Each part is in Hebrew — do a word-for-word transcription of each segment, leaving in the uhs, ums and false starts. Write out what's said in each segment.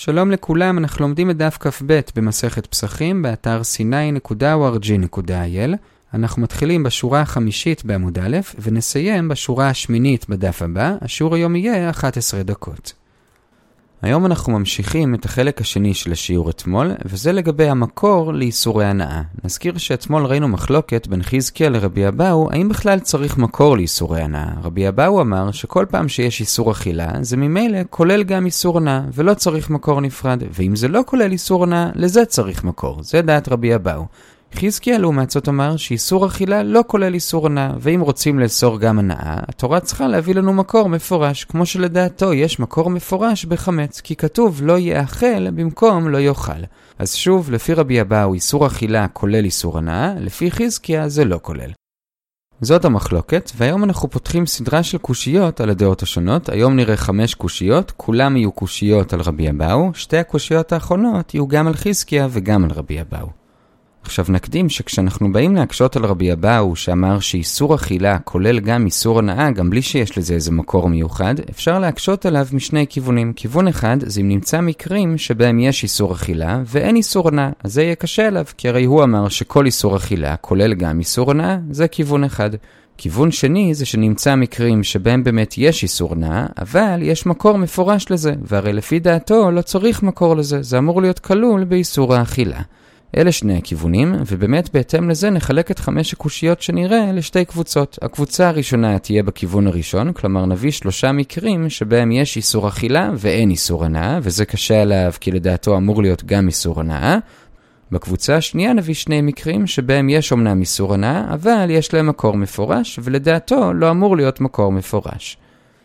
שלום לכולם, אנחנו לומדים את דף כ"ב במסכת פסחים באתר סיני נקודה או אר ג'י נקודה איי אל. אנחנו מתחילים בשורה החמישית בעמוד א' ונסיים בשורה השמינית בדף הבא. השיעור היום יהיה אחת עשרה דקות. היום אנחנו ממשיכים את החלק השני של השיעור אתמול, וזה לגבי המקור לאיסורי הנאה. נזכיר שאתמול ראינו מחלוקת בין חזקיה לרבי אבאו, האם בכלל צריך מקור לאיסורי הנאה. רבי אבאו אמר שכל פעם שיש איסור אכילה, זה ממילא כולל גם איסור הנאה, ולא צריך מקור נפרד. ואם זה לא כולל איסור הנאה, לזה צריך מקור. זה דעת רבי אבאו. חזקיה לעומת זאת אמר שאיסור אכילה לא כולל איסור הנאה, ואם רוצים לאסור גם הנאה, התורה צריכה להביא לנו מקור מפורש, כמו שלדעתו יש מקור מפורש בחמץ, כי כתוב לא יאכל במקום לא יאכל. אז שוב, לפי רבי אבאו איסור אכילה כולל איסור הנאה, לפי חזקיה זה לא כולל. זאת המחלוקת, והיום אנחנו פותחים סדרה של קושיות על הדעות השונות. היום נראה חמש קושיות, כולם יהיו קושיות על רבי אבאו, שתי הקושיות האחרונות יהיו גם על חזקיה וגם על רבי אבאו. עכשיו נקדים שכשאנחנו באים להקשות על רבי אבאו שאמר שאיסור אכילה כולל גם איסור הנאה, גם בלי שיש לזה איזה מקור מיוחד, אפשר להקשות עליו משני כיוונים. כיוון אחד זה אם נמצא מקרים שבהם יש איסור אכילה ואין איסור הנאה, אז זה יהיה קשה עליו, כי הרי הוא אמר שכל איסור אכילה כולל גם איסור הנאה, זה כיוון אחד. כיוון שני זה שנמצא מקרים שבהם באמת יש איסור הנאה, אבל יש מקור מפורש לזה, והרי לפי דעתו לא צריך מקור לזה, זה אמור להיות כלול באיסור האכילה. אלה שני הכיוונים, ובאמת בהתאם לזה נחלק את חמש הקושיות שנראה לשתי קבוצות. הקבוצה הראשונה תהיה בכיוון הראשון, כלומר נביא שלושה מקרים שבהם יש איסור אכילה ואין איסור הנאה, וזה קשה עליו כי לדעתו אמור להיות גם איסור הנאה. בקבוצה השנייה נביא שני מקרים שבהם יש אומנם איסור הנאה, אבל יש להם מקור מפורש, ולדעתו לא אמור להיות מקור מפורש.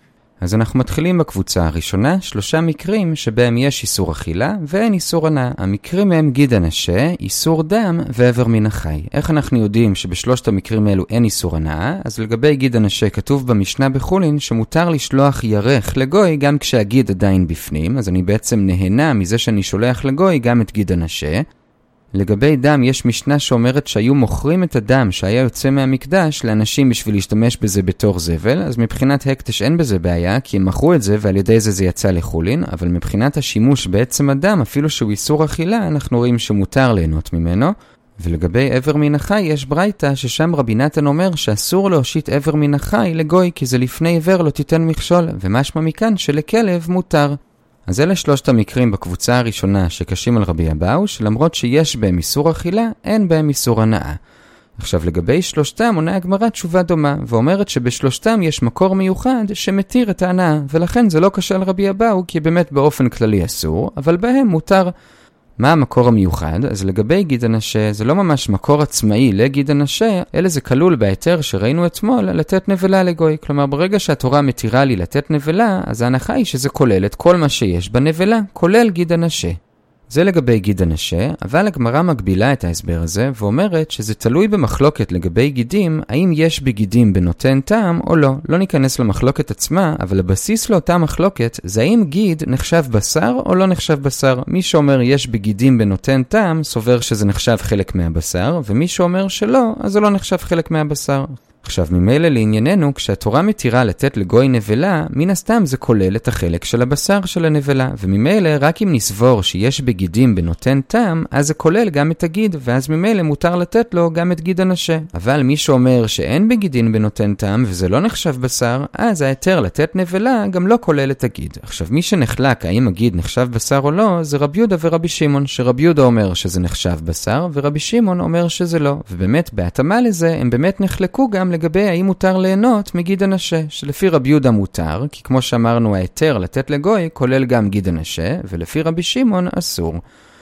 אז אנחנו מתחילים בקבוצה הראשונה, שלושה מקרים שבהם יש איסור אכילה ואין איסור הנאה. המקרים הם גיד הנשה, איסור דם ועבר מן החי. איך אנחנו יודעים שבשלושת המקרים האלו אין איסור הנאה? אז לגבי גיד הנשה כתוב במשנה בחולין שמותר לשלוח ירך לגוי גם כשהגיד עדיין בפנים, אז אני בעצם נהנה מזה שאני שולח לגוי גם את גיד הנשה. לגבי דם יש משנה שאומרת שהיו מוכרים את הדם שהיה יוצא מהמקדש לאנשים בשביל להשתמש בזה בתור זבל, אז מבחינת הקטש אין בזה בעיה, כי הם מכרו את זה ועל ידי זה זה יצא לחולין, אבל מבחינת השימוש בעצם הדם, אפילו שהוא איסור אכילה, אנחנו רואים שמותר ליהנות ממנו. ולגבי עבר מן החי יש ברייתא ששם רבי נתן אומר שאסור להושיט עבר מן החי לגוי, כי זה לפני עבר לא תיתן מכשול, ומשמע מכאן שלכלב מותר. אז אלה שלושת המקרים בקבוצה הראשונה שקשים על רבי אבאו, שלמרות שיש בהם איסור אכילה, אין בהם איסור הנאה. עכשיו לגבי שלושתם עונה הגמרא תשובה דומה, ואומרת שבשלושתם יש מקור מיוחד שמתיר את ההנאה, ולכן זה לא קשה על רבי אבאו, כי באמת באופן כללי אסור, אבל בהם מותר. מה המקור המיוחד? אז לגבי גיד הנשה, זה לא ממש מקור עצמאי לגיד הנשה, אלא זה כלול בהיתר שראינו אתמול לתת נבלה לגוי. כלומר, ברגע שהתורה מתירה לי לתת נבלה, אז ההנחה היא שזה כולל את כל מה שיש בנבלה, כולל גיד הנשה. זה לגבי גיד הנשה, אבל הגמרא מגבילה את ההסבר הזה, ואומרת שזה תלוי במחלוקת לגבי גידים, האם יש בגידים בנותן טעם או לא. לא ניכנס למחלוקת עצמה, אבל הבסיס לאותה מחלוקת זה האם גיד נחשב בשר או לא נחשב בשר. מי שאומר יש בגידים בנותן טעם, סובר שזה נחשב חלק מהבשר, ומי שאומר שלא, אז זה לא נחשב חלק מהבשר. עכשיו ממילא לענייננו, כשהתורה מתירה לתת לגוי נבלה, מן הסתם זה כולל את החלק של הבשר של הנבלה, וממילא רק אם נסבור שיש בגידים בנותן טעם, אז זה כולל גם את הגיד, ואז ממילא מותר לתת לו גם את גיד הנשה. אבל מי שאומר שאין בגידים בנותן טעם וזה לא נחשב בשר, אז ההיתר לתת נבלה גם לא כולל את הגיד. עכשיו מי שנחלק האם הגיד נחשב בשר או לא, זה רבי יהודה ורבי שמעון, שרבי יהודה אומר שזה נחשב בשר, ורבי שמעון אומר שזה לא. ובאמת בהתאמה לזה הם באמת נחלקו גם לגבי האם מותר ליהנות מגיד הנשה, שלפי רבי יהודה מותר, כי כמו שאמרנו ההיתר לתת לגוי כולל גם גיד הנשה, ולפי רבי שמעון אסור.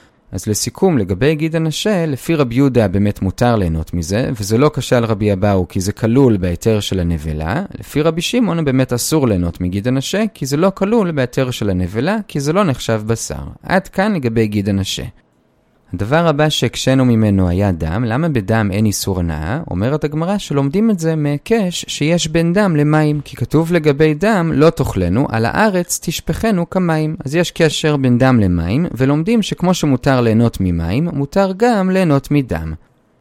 אז לסיכום לגבי גיד הנשה, לפי רבי יהודה באמת מותר ליהנות מזה, וזה לא קשה על רבי אבאו כי זה כלול בהיתר של הנבלה. לפי רבי שמעון באמת אסור ליהנות מגיד הנשה, כי זה לא כלול בהיתר של הנבלה, כי זה לא נחשב בשר. עד כאן לגבי גיד הנשה. הדבר הבא שהקשנו ממנו היה דם. למה בדם אין איסור הנאה? אומרת הגמרא שלומדים את זה מהקש שיש בין דם למים, כי כתוב לגבי דם לא תאכלנו, על הארץ תשפכנו כמים. אז יש קשר בין דם למים, ולומדים שכמו שמותר ליהנות ממים, מותר גם ליהנות מדם.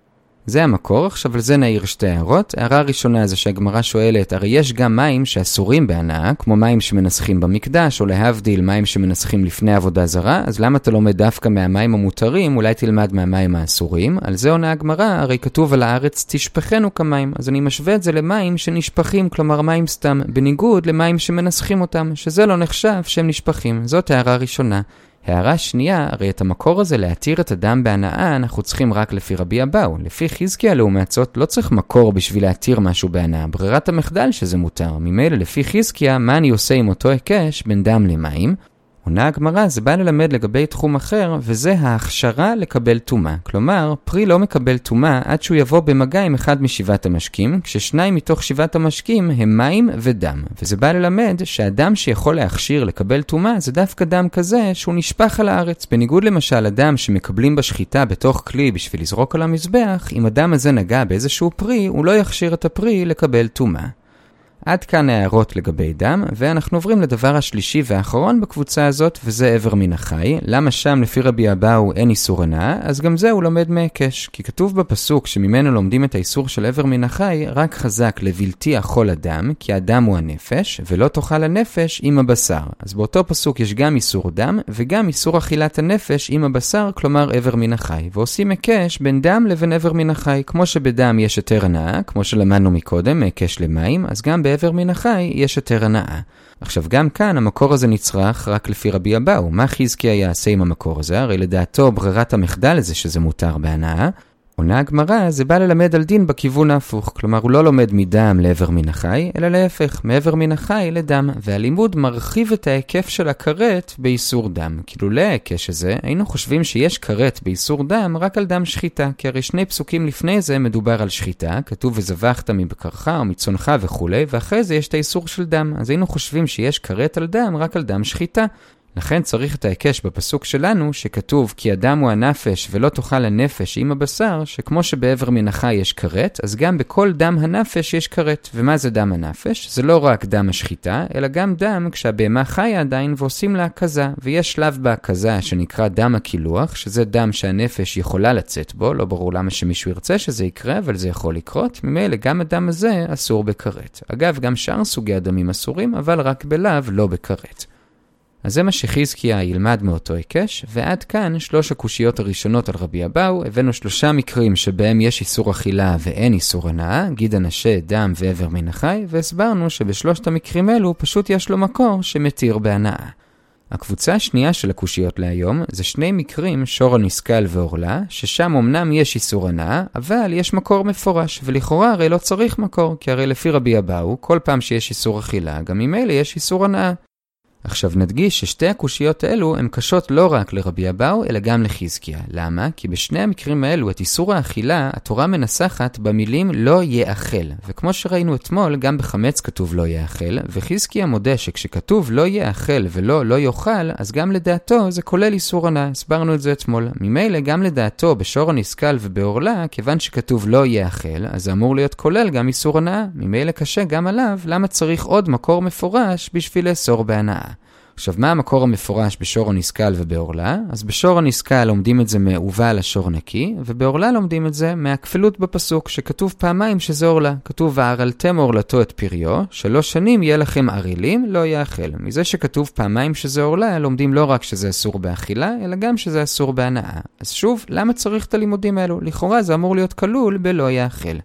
זה המקור. עכשיו על זה נעיר שתי הערות. הערה הראשונה זה שהגמרא שואלת, הרי יש גם מים שאסורים בהנאה, כמו מים שמנסחים במקדש, או להבדיל מים שמנסחים לפני עבודה זרה, אז למה אתה לומד דווקא מהמים המותרים, אולי תלמד מהמים האסורים? על זה עונה הגמרא, הרי כתוב על הארץ תשפכנו כמים, אז אני משווה את זה למים שנשפכים, כלומר מים סתם, בניגוד למים שמנסחים אותם, שזה לא נחשב שהם נשפכים. זאת הערה ראשונה. הערה שנייה, הרי את המקור הזה להתיר את הדם בהנאה אנחנו צריכים רק לפי רבי אבאו. לפי חזקיה לעומת זאת לא צריך מקור בשביל להתיר משהו בהנאה. ברירת המחדל שזה מותר. ממילא לפי חזקיה, מה אני עושה עם אותו היקש בין דם למים? עונה הגמרא, זה בא ללמד לגבי תחום אחר, וזה ההכשרה לקבל טומאה. כלומר, פרי לא מקבל טומאה עד שהוא יבוא במגע עם אחד משבעת המשקים, כששניים מתוך שבעת המשקים הם מים ודם. וזה בא ללמד שהדם שיכול להכשיר לקבל טומאה, זה דווקא דם כזה שהוא נשפך על הארץ. בניגוד למשל אדם שמקבלים בשחיטה בתוך כלי בשביל לזרוק על המזבח, אם הדם הזה נגע באיזשהו פרי, הוא לא יכשיר את הפרי לקבל טומאה. עד כאן הערות לגבי דם, ואנחנו עוברים לדבר השלישי והאחרון בקבוצה הזאת, וזה עבר מן החי. למה שם לפי רבי אבאו אין איסור הנאה? אז גם זה הוא לומד מהיקש, כי כתוב בפסוק שממנו לומדים את האיסור של עבר מן החי, רק חזק לבלתי אכול אדם, כי האדם הוא הנפש, ולא תאכל הנפש עם הבשר. אז באותו פסוק יש גם איסור דם, וגם איסור אכילת הנפש עם הבשר, כלומר עבר מן החי. ועושים היקש בין דם לבין עבר מן החי. כמו שבדם יש יותר הנאה, כמו שלמדנו מקודם, היקש למים, אז גם בעבר מן החי יש יותר הנאה. עכשיו גם כאן המקור הזה נצרך רק לפי רבי אבאו. מה חזקיה יעשה עם המקור הזה? הרי לדעתו ברירת המחדל הזה שזה מותר בהנאה. עונה הגמרא, זה בא ללמד על דין בכיוון ההפוך. כלומר, הוא לא לומד מדם לעבר מן החי, אלא להפך, מעבר מן החי לדם. והלימוד מרחיב את ההיקף של הכרת באיסור דם. כאילו להיקש הזה, היינו חושבים שיש כרת באיסור דם רק על דם שחיטה. כי הרי שני פסוקים לפני זה מדובר על שחיטה, כתוב וזבחת מבקרך או מצונך וכו', ואחרי זה יש את האיסור של דם. אז היינו חושבים שיש כרת על דם רק על דם שחיטה. לכן צריך את ההיקש בפסוק שלנו שכתוב כי הדם הוא הנפש ולא תאכל הנפש עם הבשר, שכמו שבעבר מן החי יש כרת, אז גם בכל דם הנפש יש כרת. ומה זה דם הנפש? זה לא רק דם השחיטה, אלא גם דם כשהבהמה חיה עדיין ועושים לה הקזה. ויש שלב בהקזה שנקרא דם הקילוח, שזה דם שהנפש יכולה לצאת בו, לא ברור למה שמישהו ירצה שזה יקרה, אבל זה יכול לקרות. ממילא גם הדם הזה אסור בכרת. אגב, גם שאר סוגי הדמים אסורים, אבל רק בלאו, לא בכרת. אז זה מה שחזקיה ילמד מאותו היקש, ועד כאן שלוש הקושיות הראשונות על רבי אבאו. הבאנו שלושה מקרים שבהם יש איסור אכילה ואין איסור הנאה, גיד אנשה, דם ועבר מן החי, והסברנו שבשלושת המקרים אלו פשוט יש לו מקור שמתיר בהנאה. הקבוצה השנייה של הקושיות להיום זה שני מקרים, שור הנסקל ואורלה, ששם אמנם יש איסור הנאה, אבל יש מקור מפורש, ולכאורה הרי לא צריך מקור, כי הרי לפי רבי אבאו, כל פעם שיש איסור אכילה, גם ממילא יש איסור הנאה. עכשיו נדגיש ששתי הקושיות האלו הן קשות לא רק לרבי אבאו, אלא גם לחזקיה. למה? כי בשני המקרים האלו את איסור האכילה, התורה מנסחת במילים לא יאכל. וכמו שראינו אתמול, גם בחמץ כתוב לא יאכל, וחזקיה מודה שכשכתוב לא יאכל ולא לא יאכל, אז גם לדעתו זה כולל איסור הנאה. הסברנו את זה אתמול. ממילא גם לדעתו בשור הנסקל ובאורלה, כיוון שכתוב לא יאכל, אז זה אמור להיות כולל גם איסור הנאה. ממילא קשה גם עליו, למה צריך עוד מקור מפורש בשביל לאסור בהנאה. עכשיו, מה המקור המפורש בשור הנסקל ובאורלה? אז בשור הנסקל לומדים את זה מעובה על השור נקי, ובאורלה לומדים את זה מהכפלות בפסוק, שכתוב פעמיים שזה אורלה. כתוב, וערלתם אורלתו את פריו, שלוש שנים יהיה לכם ערילים, לא יאכל. מזה שכתוב פעמיים שזה אורלה, לומדים לא רק שזה אסור באכילה, אלא גם שזה אסור בהנאה. אז שוב, למה צריך את הלימודים האלו? לכאורה זה אמור להיות כלול בלא יאכל.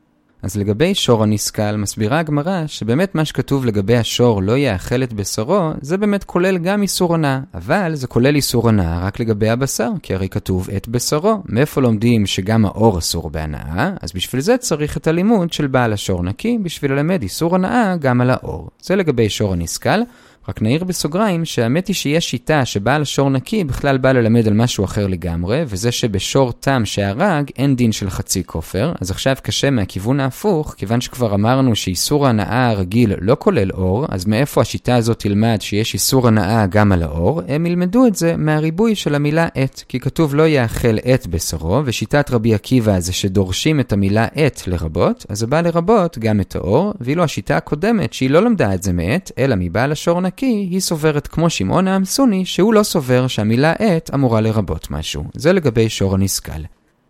אז לגבי שור הנסקל, מסבירה הגמרא שבאמת מה שכתוב לגבי השור לא יאכל את בשרו, זה באמת כולל גם איסור הנאה, אבל זה כולל איסור הנאה רק לגבי הבשר, כי הרי כתוב את בשרו. מאיפה לומדים שגם האור אסור בהנאה? אז בשביל זה צריך את הלימוד של בעל השור נקי, בשביל ללמד איסור הנאה גם על האור. זה לגבי שור הנסקל. רק נעיר בסוגריים שהאמת היא שיש שיטה שבעל שור נקי בכלל בא ללמד על משהו אחר לגמרי, וזה שבשור תם שהרג אין דין של חצי כופר. אז עכשיו קשה מהכיוון ההפוך, כיוון שכבר אמרנו שאיסור הנאה הרגיל לא כולל אור, אז מאיפה השיטה הזאת תלמד שיש איסור הנאה גם על האור? הם ילמדו את זה מהריבוי של המילה את, כי כתוב לא יאכל את בשרו, ושיטת רבי עקיבא זה שדורשים את המילה את לרבות, אז זה בא לרבות גם את האור, ואילו השיטה הקודמת שהיא לא למדה את זה מאת, אלא מבעל השור נקי, היא סוברת כמו שמעון האמסוני, שהוא לא סובר שהמילה את אמורה לרבות משהו. זה לגבי שור הנסקל.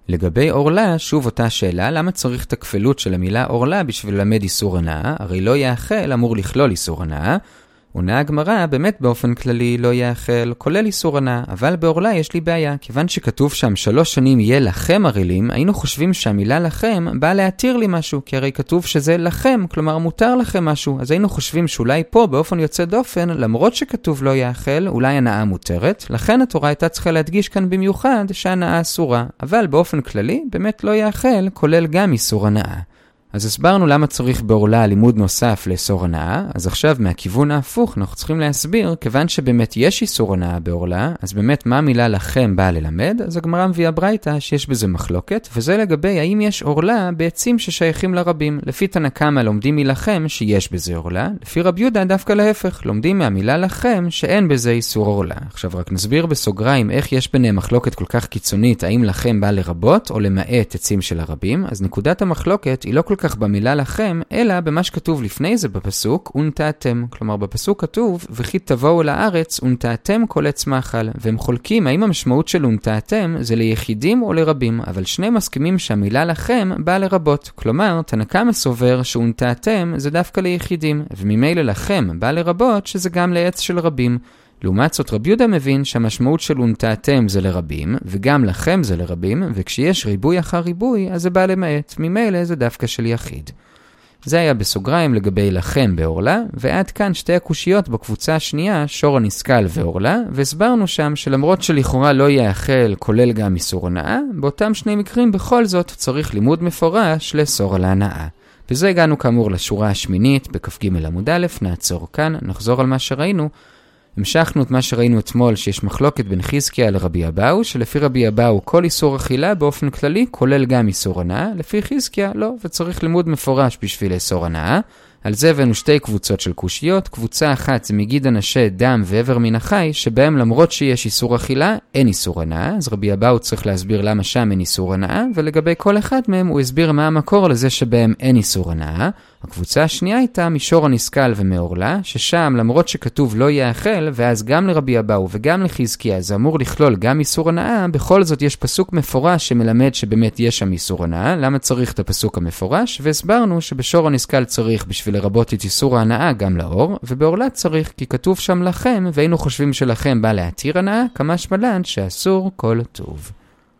לגבי אורלה, שוב אותה שאלה, למה צריך את הכפלות של המילה אורלה בשביל ללמד איסור הנאה? הרי לא יאכל אמור לכלול איסור הנאה. עונה הגמרא, באמת באופן כללי לא יאכל, כולל איסור הנאה, אבל באורלה יש לי בעיה. כיוון שכתוב שם שלוש שנים יהיה לכם ערלים, היינו חושבים שהמילה לכם באה להתיר לי משהו, כי הרי כתוב שזה לכם, כלומר מותר לכם משהו. אז היינו חושבים שאולי פה באופן יוצא דופן, למרות שכתוב לא יאכל, אולי הנאה מותרת, לכן התורה הייתה צריכה להדגיש כאן במיוחד שהנאה אסורה. אבל באופן כללי, באמת לא יאכל, כולל גם איסור הנאה. אז הסברנו למה צריך באורלה לימוד נוסף לאסור הנאה, אז עכשיו מהכיוון ההפוך אנחנו צריכים להסביר, כיוון שבאמת יש איסור הנאה באורלה, אז באמת מה המילה לכם באה ללמד? אז הגמרא מביאה ברייתא שיש בזה מחלוקת, וזה לגבי האם יש אורלה בעצים ששייכים לרבים. לפי תנא קמא לומדים מלכם שיש בזה אורלה, לפי רב יהודה דווקא להפך, לומדים מהמילה לכם שאין בזה איסור אורלה. עכשיו רק נסביר בסוגריים איך יש ביניהם מחלוקת כל כך קיצונית, האם לכם בא לרבות או למעט עצים של הרבים. אז נקודת המחלוקת היא לא כל כך במילה לכם, אלא במה שכתוב לפני זה בפסוק, ונטעתם. כלומר, בפסוק כתוב, וכי תבואו לארץ, ונטעתם כל עץ מאכל. והם חולקים, האם המשמעות של ונטעתם זה ליחידים או לרבים, אבל שני מסכימים שהמילה לכם באה לרבות. כלומר, תנא קמא סובר שוונטעתם זה דווקא ליחידים, וממילא לכם באה לרבות שזה גם לעץ של רבים. לעומת זאת רב יהודה מבין שהמשמעות של ונטעתם זה לרבים, וגם לכם זה לרבים, וכשיש ריבוי אחר ריבוי, אז זה בא למעט. ממילא זה דווקא של יחיד. זה היה בסוגריים לגבי לכם באורלה, ועד כאן שתי הקושיות בקבוצה השנייה, שור הנסקל ואורלה, והסברנו שם שלמרות שלכאורה לא יאכל כולל גם איסור הנאה, באותם שני מקרים בכל זאת צריך לימוד מפורש לאסור על ההנאה. וזה הגענו כאמור לשורה השמינית, בכ"ג עמוד א', נעצור כאן, נחזור על מה שראינו. המשכנו את מה שראינו אתמול שיש מחלוקת בין חזקיה לרבי אבאו, שלפי רבי אבאו כל איסור אכילה באופן כללי כולל גם איסור הנאה, לפי חזקיה לא, וצריך לימוד מפורש בשביל איסור הנאה. על זה הבאנו שתי קבוצות של קושיות, קבוצה אחת זה מגיד אנשי דם ועבר מן החי, שבהם למרות שיש איסור אכילה, אין איסור הנאה, אז רבי אבאו צריך להסביר למה שם אין איסור הנאה, ולגבי כל אחד מהם הוא הסביר מה המקור לזה שבהם אין איסור הנאה. הקבוצה השנייה הייתה משור הנסקל ומאורלה, ששם למרות שכתוב לא יאכל, ואז גם לרבי אבאו וגם לחזקיה זה אמור לכלול גם איסור הנאה, בכל זאת יש פסוק מפורש שמלמד שבאמת יש שם איסור הנאה. למה צריך את הפסוק המפורש? והסברנו שבשור הנסקל צריך בשביל לרבות את איסור ההנאה גם לאור, ובאורלה צריך כי כתוב שם לכם, והיינו חושבים שלכם בא להתיר הנאה, כמשמע לן שאסור כל טוב.